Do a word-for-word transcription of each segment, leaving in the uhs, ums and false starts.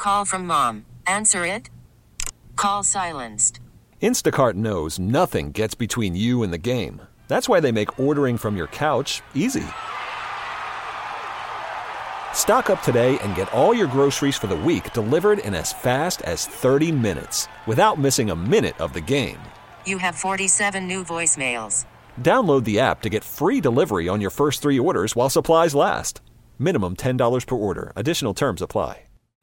Call from mom. Answer it. Call silenced. Instacart knows nothing gets between you and the game. That's why they make ordering from your couch easy. Stock up today and get all your groceries for the week delivered in as fast as thirty minutes without missing a minute of the game. You have forty-seven new voicemails. Download the app to get free delivery on your first three orders while supplies last. Minimum ten dollars per order. Additional terms apply.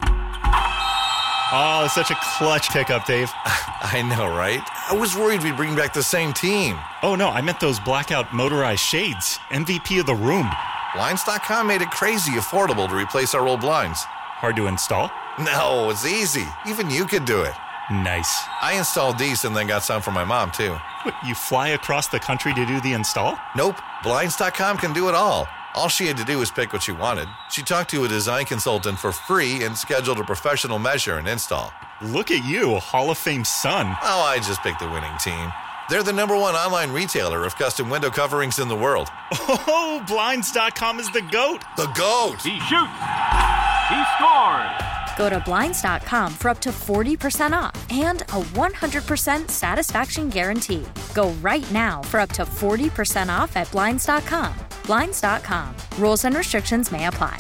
Oh, such a clutch pickup, Dave. I know, right? I was worried we'd bring back the same team. Oh, no, I meant those blackout motorized shades. M V P of the room. Blinds dot com made it crazy affordable to replace our old blinds. Hard to install? No, it's easy. Even you could do it. Nice. I installed these and then got some for my mom, too. What, you fly across the country to do the install? Nope. Blinds dot com can do it all. All she had to do was pick what she wanted. She talked to a design consultant for free and scheduled a professional measure and install. Look at you, Hall of Fame son. Oh, I just picked the winning team. They're the number one online retailer of custom window coverings in the world. Oh, Blinds dot com is the GOAT. The GOAT. He shoots. He scores. Go to Blinds dot com for up to forty percent off and a one hundred percent satisfaction guarantee. Go right now for up to forty percent off at Blinds dot com. Blinds dot com. Rules and restrictions may apply.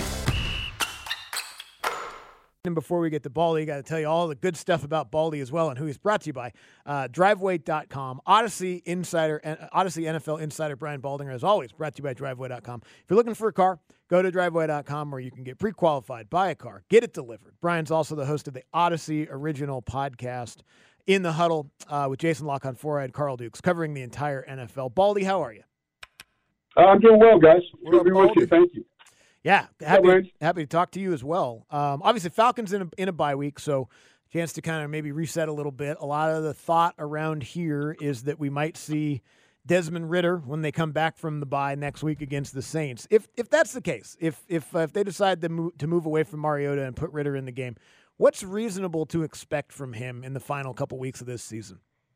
And before we get to Baldy, I got to tell you all the good stuff about Baldy as well and who he's brought to you by. Uh, Driveway dot com, Odyssey Insider, uh, Odyssey N F L Insider Brian Baldinger, as always, brought to you by Driveway dot com. If you're looking for a car, go to Driveway dot com where you can get pre-qualified, buy a car, get it delivered. Brian's also the host of the Odyssey original podcast, In the Huddle, uh, with Jason Lock-on-Four and Carl Dukes, covering the entire N F L. Baldy, how are you? Uh, I'm doing well, guys. What Good up, to be with you. Thank you. Yeah, happy, Reg? happy to talk to you as well. Um, obviously, Falcons in a, in a bye week, so chance to kind of maybe reset a little bit. A lot of the thought around here is that we might see Desmond Ridder when they come back from the bye next week against the Saints. If if that's the case, if if uh, if they decide to move, to move away from Mariota and put Ridder in the game, what's reasonable to expect from him in the final couple weeks of this season?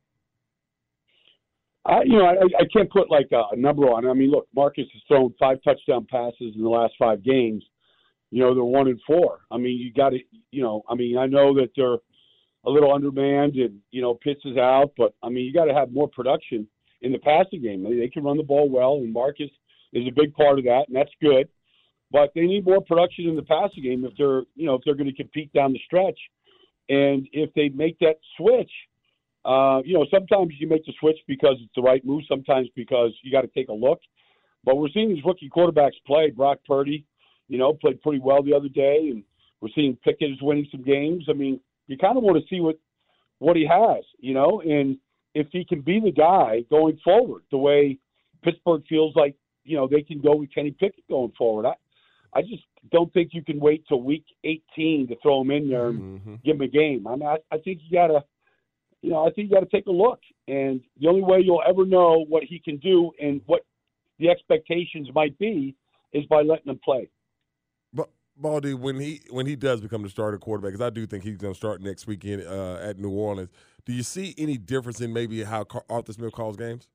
I, you know, I, I can't put like a, a number on it. I mean, look, Marcus has thrown five touchdown passes in the last five games. You know, they're one and four. I mean, you got to, you know, I mean, I know that they're a little undermanned and, you know, Pitts is out, but I mean, you got to have more production in the passing game. They, they can run the ball well, and Marcus is a big part of that, and that's good. But they need more production in the passing game if they're, you know, if they're going to compete down the stretch. And if they make that switch, Uh, you know, sometimes you make the switch because it's the right move, sometimes because you got to take a look. But we're seeing these rookie quarterbacks play. Brock Purdy, you know, played pretty well the other day, and we're seeing Pickett is winning some games. I mean, you kind of want to see what what he has, you know, and if he can be the guy going forward, the way Pittsburgh feels like, you know, they can go with Kenny Pickett going forward. I, I just don't think you can wait till week eighteen to throw him in there and Mm-hmm. give him a game. I mean, I, I think you got to. You know, I think you got to take a look. And the only way you'll ever know what he can do and what the expectations might be is by letting him play. But Baldy, when he when he does become the starter quarterback, because I do think he's going to start next weekend uh, at New Orleans, do you see any difference in maybe how Car- Arthur Smith calls games?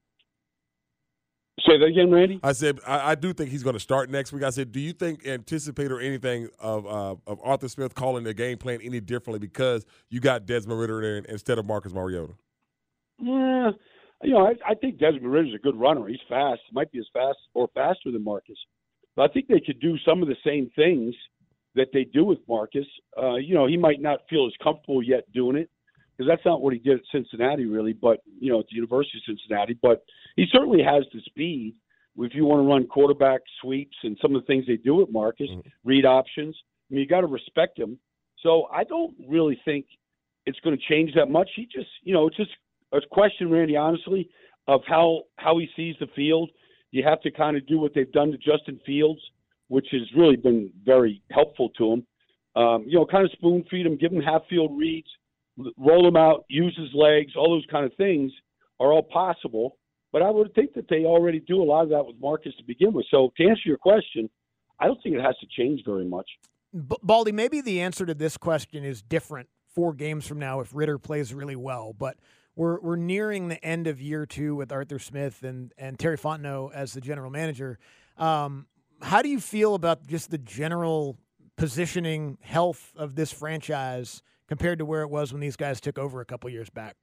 Say that again, Randy? I said I, I do think he's going to start next week. I said, do you think anticipate or anything of uh, of Arthur Smith calling the game plan any differently because you got Desmond Ridder there instead of Marcus Mariota? Yeah, you know, I, I think Desmond Ridder's a good runner. He's fast. Might be as fast or faster than Marcus. But I think they could do some of the same things that they do with Marcus. Uh, you know, he might not feel as comfortable yet doing it, because that's not what he did at Cincinnati, really, but, you know, at the University of Cincinnati. But he certainly has the speed if you want to run quarterback sweeps and some of the things they do with Marcus, mm-hmm. read options. I mean, you got to respect him. So I don't really think it's going to change that much. He just, you know, it's just a question, Randy, honestly, of how, how he sees the field. You have to kind of do what they've done to Justin Fields, which has really been very helpful to him. Um, you know, kind of spoon feed him, give him half-field reads, roll him out, use his legs, all those kind of things are all possible. But I would think that they already do a lot of that with Marcus to begin with. So to answer your question, I don't think it has to change very much. B- Baldy, maybe the answer to this question is different four games from now if Ridder plays really well. But we're we're nearing the end of year two with Arthur Smith and, and Terry Fontenot as the general manager. Um, how do you feel about just the general positioning, health of this franchise compared to where it was when these guys took over a couple years back?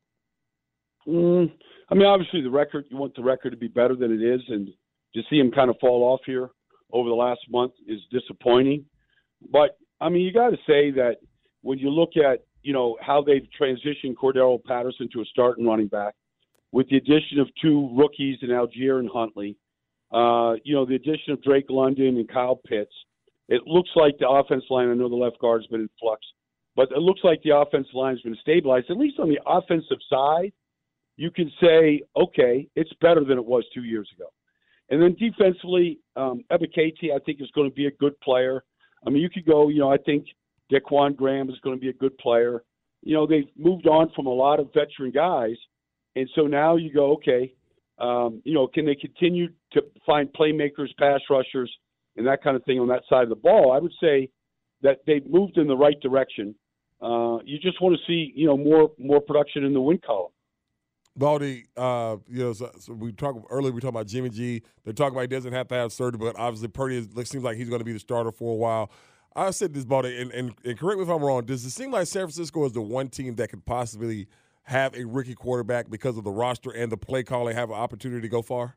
Mm, I mean, obviously the record, you want the record to be better than it is, and to see him kind of fall off here over the last month is disappointing. But, I mean, you got to say that when you look at, you know, how they've transitioned Cordero Patterson to a starting running back, with the addition of two rookies in Algier and Huntley, uh, you know, the addition of Drake London and Kyle Pitts, it looks like the offensive line, I know the left guard's been in flux, but it looks like the offensive line's been stabilized. At least on the offensive side, you can say, okay, it's better than it was two years ago. And then defensively, um, Ebiketie, I think, is going to be a good player. I mean, you could go, you know, I think Daquan Graham is going to be a good player. You know, they've moved on from a lot of veteran guys. And so now you go, okay, um, you know, can they continue to find playmakers, pass rushers, and that kind of thing on that side of the ball? I would say that they've moved in the right direction. Uh, you just want to see, you know, more more production in the win column. Baldy, uh, you know, so, so we talked earlier. We talked about Jimmy G. They're talking about he doesn't have to have surgery, but obviously Purdy is, seems like he's going to be the starter for a while. I said this, Baldy, and, and, and correct me if I'm wrong. Does it seem like San Francisco is the one team that could possibly have a rookie quarterback because of the roster and the play calling have an opportunity to go far?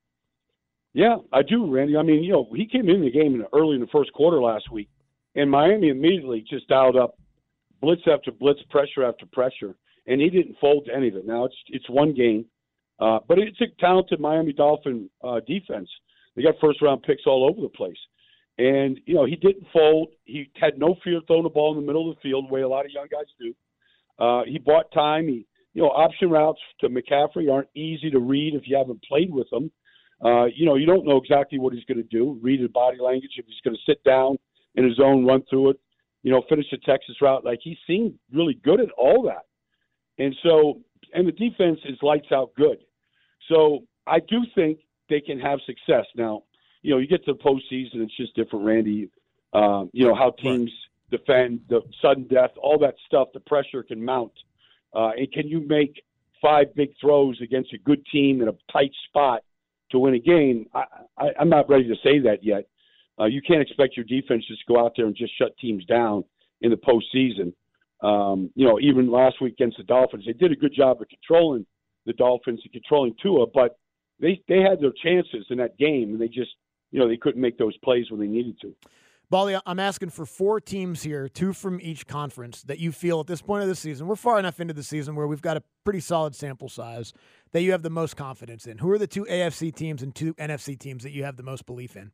Yeah, I do, Randy. I mean, you know, he came in the game in the, early in the first quarter last week, and Miami immediately just dialed up blitz after blitz, pressure after pressure, and he didn't fold to any of it. Now, it's it's one game, uh, but it's a talented Miami Dolphin uh, defense. They got first-round picks all over the place. And, you know, he didn't fold. He had no fear throwing the ball in the middle of the field, the way a lot of young guys do. Uh, he bought time. He, you know, option routes to McCaffrey aren't easy to read if you haven't played with them. Uh, you know, you don't know exactly what he's going to do, read his body language, if he's going to sit down in his zone, run through it, you know, finish the Texas route. Like, he seemed really good at all that. And so, and the defense is lights out good. So I do think they can have success. Now, you know, you get to the postseason, it's just different, Randy. Um, you know, how teams right. defend, the sudden death, all that stuff, the pressure can mount. Uh, and can you make five big throws against a good team in a tight spot to win a game? I, I, I'm not ready to say that yet. Uh, you can't expect your defense just to go out there and just shut teams down in the postseason. Um, you know, even last week against the Dolphins, they did a good job of controlling the Dolphins and controlling Tua, but they they had their chances in that game, and they just, you know, they couldn't make those plays when they needed to. Baldy, I'm asking for four teams here, two from each conference, that you feel at this point of the season, we're far enough into the season where we've got a pretty solid sample size, that you have the most confidence in. Who are the two A F C teams and two N F C teams that you have the most belief in?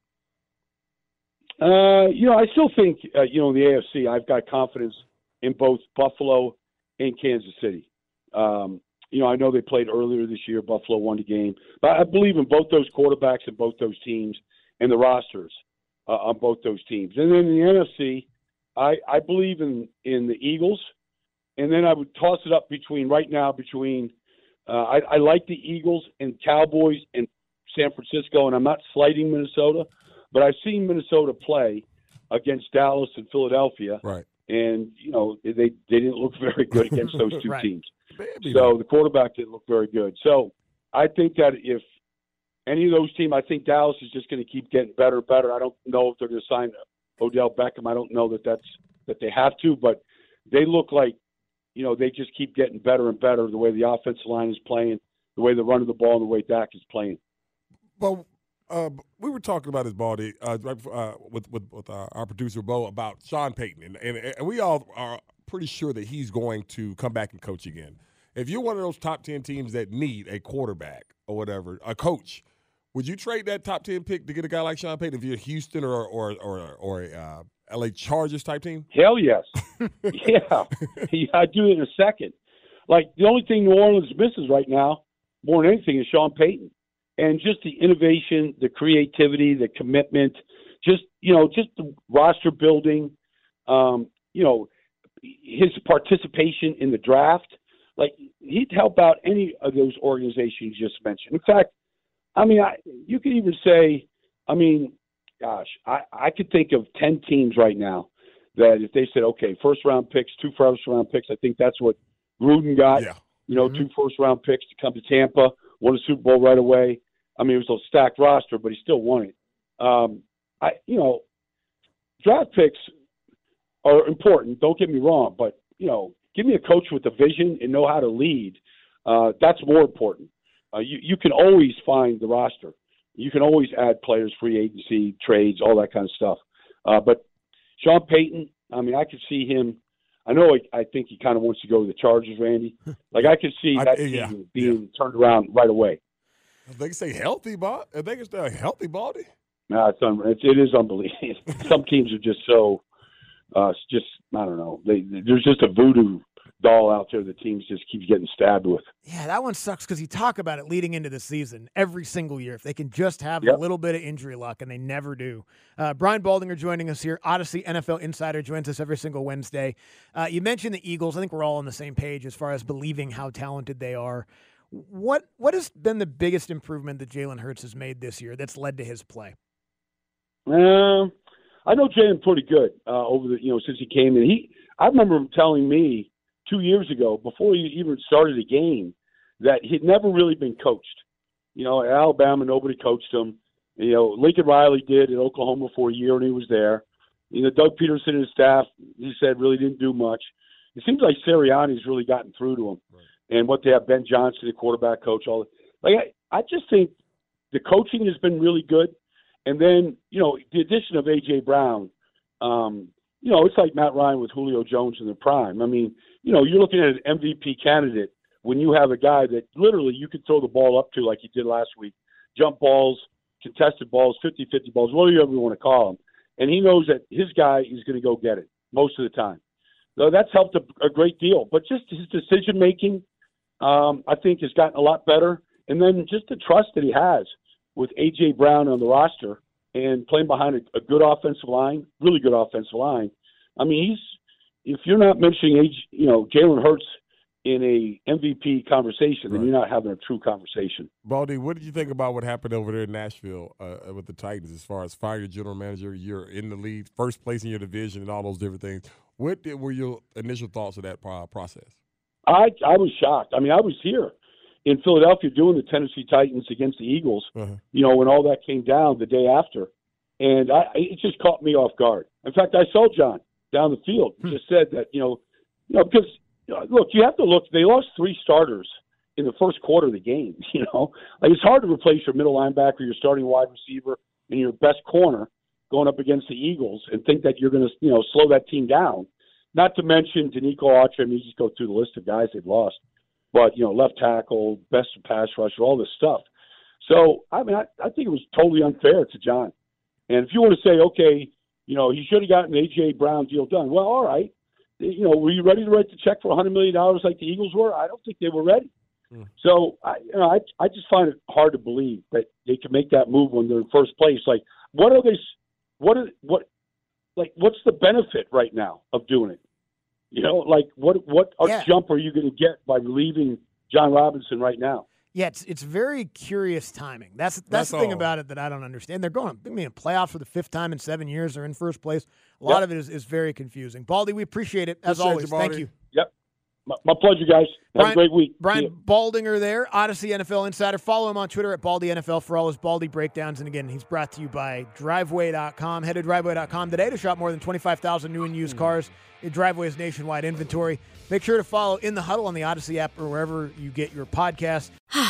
Uh, you know, I still think, uh, you know, the A F C, I've got confidence in both Buffalo and Kansas City. Um, you know, I know they played earlier this year. Buffalo won the game. But I believe in both those quarterbacks and both those teams and the rosters uh, on both those teams. And then in the N F C, I, I believe in, in the Eagles. And then I would toss it up between right now between uh, I, I like the Eagles and Cowboys and San Francisco, and I'm not slighting Minnesota, but I've seen Minnesota play against Dallas and Philadelphia. Right. And, you know, they, they didn't look very good against those two right. teams. So the quarterback didn't look very good. So I think that if any of those teams, I think Dallas is just going to keep getting better and better. I don't know if they're going to sign Odell Beckham. I don't know that that's that they have to, but they look like, you know, they just keep getting better and better the way the offensive line is playing, the way they're running the ball, and the way Dak is playing. Well, uh, we were talking about this, Baldy, uh, right before, uh, with with, with uh, our producer Bo, about Sean Payton, and, and and we all are pretty sure that he's going to come back and coach again. If you're one of those top ten teams that need a quarterback or whatever, a coach, would you trade that top ten pick to get a guy like Sean Payton if you're Houston or or or, or a uh, L A Chargers type team? Hell yes. yeah. yeah, I'd do it in a second. Like, the only thing New Orleans misses right now, more than anything, is Sean Payton. And just the innovation, the creativity, the commitment, just, you know, just the roster building, um, you know, his participation in the draft. Like, he'd help out any of those organizations you just mentioned. In fact, I mean, I, you could even say, I mean, gosh, I, I could think of ten teams right now that if they said, okay, first-round picks, two first-round picks, I think that's what Gruden got, yeah. you know, mm-hmm. two first-round picks to come to Tampa, won a Super Bowl right away. I mean, it was a stacked roster, but he still won it. Um, I, you know, draft picks are important. Don't get me wrong, but you know, give me a coach with a vision and know how to lead. Uh, that's more important. Uh, you you can always find the roster. You can always add players, free agency, trades, all that kind of stuff. Uh, but Sean Payton, I mean, I could see him. I know. I, I think he kind of wants to go to the Chargers, Randy. Like I could see that I, yeah, team being yeah. turned around right away. They can say healthy, but they can say healthy body. No, it's, un- it's it is unbelievable. Some teams are just so, uh, it's just I don't know. They, there's just a voodoo doll out there that teams just keep getting stabbed with. Yeah, that one sucks because you talk about it leading into the season every single year. If they can just have Yep. a little bit of injury luck, and they never do. Uh, Brian Baldinger joining us here. Odyssey N F L Insider joins us every single Wednesday. Uh, you mentioned the Eagles. I think we're all on the same page as far as believing how talented they are. What what has been the biggest improvement that Jalen Hurts has made this year that's led to his play? Um, I know Jalen pretty good uh, over the you know since he came in. He I remember him telling me two years ago before he even started a game that he'd never really been coached. You know, at Alabama nobody coached him. You know, Lincoln Riley did at Oklahoma for a year when he was there. You know, Doug Peterson and his staff, he said, really didn't do much. It seems like Sirianni's really gotten through to him. Right. And what they have, Ben Johnson, the quarterback coach, all like I, I just think the coaching has been really good. And then, you know, the addition of A J. Brown, um, you know, it's like Matt Ryan with Julio Jones in their prime. I mean, you know, you're looking at an M V P candidate when you have a guy that literally you could throw the ball up to like you did last week, jump balls, contested balls, fifty-fifty balls, whatever you want to call them. And he knows that his guy is going to go get it most of the time. So that's helped a, a great deal. But just his decision-making, um, I think, has gotten a lot better. And then just the trust that he has with A J. Brown on the roster and playing behind a, a good offensive line, really good offensive line. I mean, he's if you're not mentioning age, you know, Jalen Hurts in a M V P conversation, then right. You're not having a true conversation. Baldy, what did you think about what happened over there in Nashville uh, with the Titans as far as fire your general manager, you're in the lead, first place in your division, and all those different things? What did, were your initial thoughts of that uh, process? I I was shocked. I mean, I was here in Philadelphia doing the Tennessee Titans against the Eagles, uh-huh. you know, when all that came down the day after. And I, it just caught me off guard. In fact, I saw John down the field, hmm. just said that, you know, you know, because, you know, look, you have to look, they lost three starters in the first quarter of the game, you know. Like, it's hard to replace your middle linebacker, your starting wide receiver, and your best corner going up against the Eagles and think that you're going to, you know, slow that team down. Not to mention Danico Autry. I mean, you just go through the list of guys they've lost. But, you know, left tackle, best pass rusher, all this stuff. So, I mean, I, I think it was totally unfair to John. And if you want to say, okay, you know, he should have gotten the A J. Brown deal done. Well, all right. You know, were you ready to write the check for one hundred million dollars like the Eagles were? I don't think they were ready. Mm. So, I, you know, I, I just find it hard to believe that they can make that move when they're in first place. Like, what are they, what are, what, like, what's the benefit right now of doing it? You know, like, what, what yeah. jump are you going to get by relieving John Robinson right now? Yeah, it's it's very curious timing. That's that's, that's the thing all. about it that I don't understand. They're going to be in playoffs for the fifth time in seven years. They're in first place. A lot yep. of it is, is very confusing. Baldy, we appreciate it, as appreciate always. You, Thank you. Yep. My, my pleasure, guys. Have Brian, a great week. Brian Baldinger there, Odyssey N F L Insider. Follow him on Twitter at Baldy N F L for all his Baldy breakdowns. And again, he's brought to you by Driveway dot com. Head to Driveway dot com today to shop more than twenty-five thousand new and used cars. In Driveway's nationwide inventory. Make sure to follow In the Huddle on the Odyssey app or wherever you get your podcasts.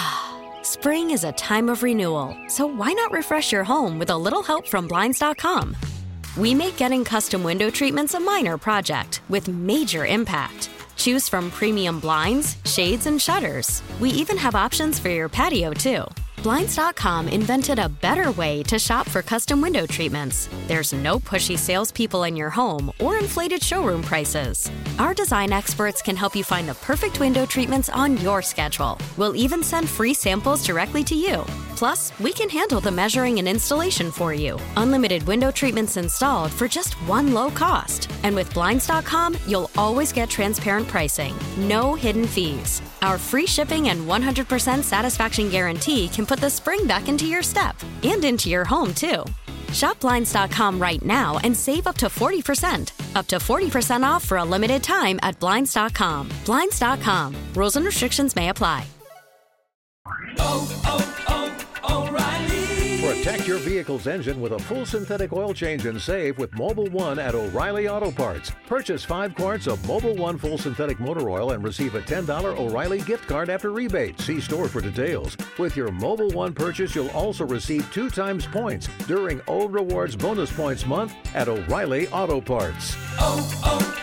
Spring is a time of renewal, so why not refresh your home with a little help from Blinds dot com? We make getting custom window treatments a minor project with major impact. Choose from premium blinds, shades, and shutters. We even have options for your patio, too. Blinds dot com invented a better way to shop for custom window treatments. There's no pushy salespeople in your home or inflated showroom prices. Our design experts can help you find the perfect window treatments on your schedule. We'll even send free samples directly to you. Plus, we can handle the measuring and installation for you. Unlimited window treatments installed for just one low cost. And with Blinds dot com, you'll always get transparent pricing. No hidden fees. Our free shipping and one hundred percent satisfaction guarantee can put the spring back into your step and into your home, too. Shop Blinds dot com right now and save up to forty percent. Up to forty percent off for a limited time at Blinds dot com. Blinds dot com. Rules and restrictions may apply. Oh, oh, oh, O'Reilly. For a Protect your vehicle's engine with a full synthetic oil change and save with Mobil one at O'Reilly Auto Parts. Purchase five quarts of Mobil one full synthetic motor oil and receive a ten dollars O'Reilly gift card after rebate. See store for details. With your Mobil one purchase, you'll also receive two times points during O Rewards Bonus Points Month at O'Reilly Auto Parts. Oh,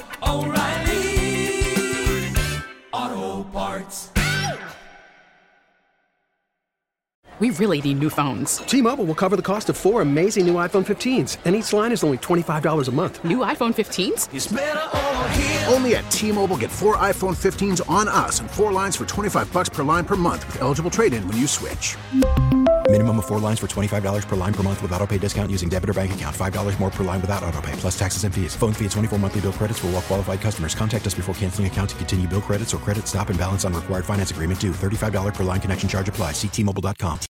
oh, oh, O'Reilly Auto Parts. We really need new phones. T-Mobile will cover the cost of four amazing new iPhone fifteens, and each line is only twenty-five dollars a month. New iPhone fifteens? It's better over here. Only at T-Mobile, get four iPhone fifteens on us and four lines for twenty-five bucks per line per month with eligible trade-in when you switch. Minimum of four lines for twenty-five dollars per line per month with autopay discount using debit or bank account. five dollars more per line without autopay, plus taxes and fees. Phone fee at twenty-four monthly bill credits for well-qualified customers. Contact us before canceling account to continue bill credits or credit stop and balance on required finance agreement due. thirty-five dollars per line connection charge applies. See T Mobile dot com.